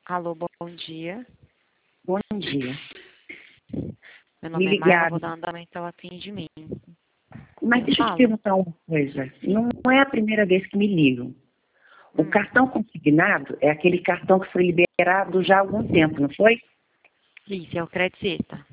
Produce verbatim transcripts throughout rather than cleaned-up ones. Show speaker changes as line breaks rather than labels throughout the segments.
Alô, bom dia.
Bom dia.
Meu nome
Me
é Marla,
ligaram.
vou dar andamento ao atendimento.
Mas
Eu
deixa eu te
falo.
perguntar uma coisa. Não é a primeira vez que me ligam. O
Hum.
cartão consignado é aquele cartão que foi liberado já há algum tempo, não foi?
Isso, é o Credicista.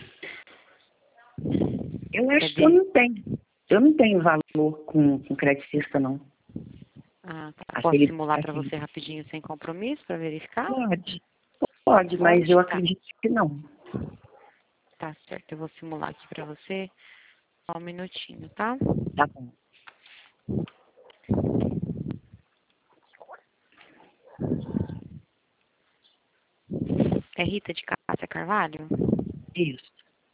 Eu acho que eu
Cadê?
não tenho. Eu não tenho valor com, com credicista, não.
Ah, tá. Posso
Aquele,
simular para
aquele...
você rapidinho, sem compromisso, para verificar?
Pode. Pode, mas
Pode?
eu
Tá.
acredito que não.
Tá certo, eu vou simular aqui para você. Só um minutinho, tá?
Tá bom.
É Rita de Cássia Carvalho?
Isso.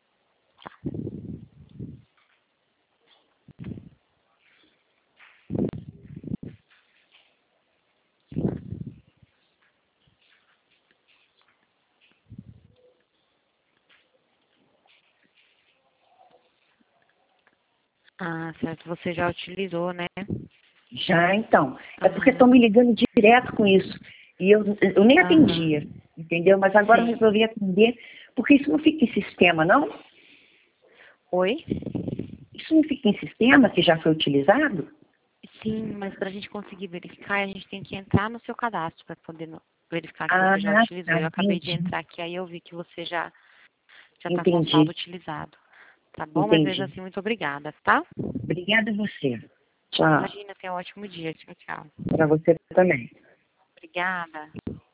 Ah, certo. Você já utilizou, né?
Já, então. É porque
Ah,
estão me ligando direto com isso. E eu, eu nem
aham.
atendia, entendeu? Mas agora eu
Sim.
resolvi atender, porque isso não fica em sistema, não?
Oi?
Isso não fica em sistema que já foi utilizado?
Sim, mas para a gente conseguir verificar, a gente tem que entrar no seu cadastro para poder no- verificar que
Ah,
você já utilizou.
tá,
Eu acabei de
entendi.
entrar aqui, aí eu vi que você já já está com o saldo
Entendi,
utilizado. Tá bom? Mas mesmo
entendi.
assim, muito obrigada, tá?
Obrigada a você. Tchau.
Imagina, tenha um ótimo dia. Tchau, tchau.
Para você também.
Obrigada.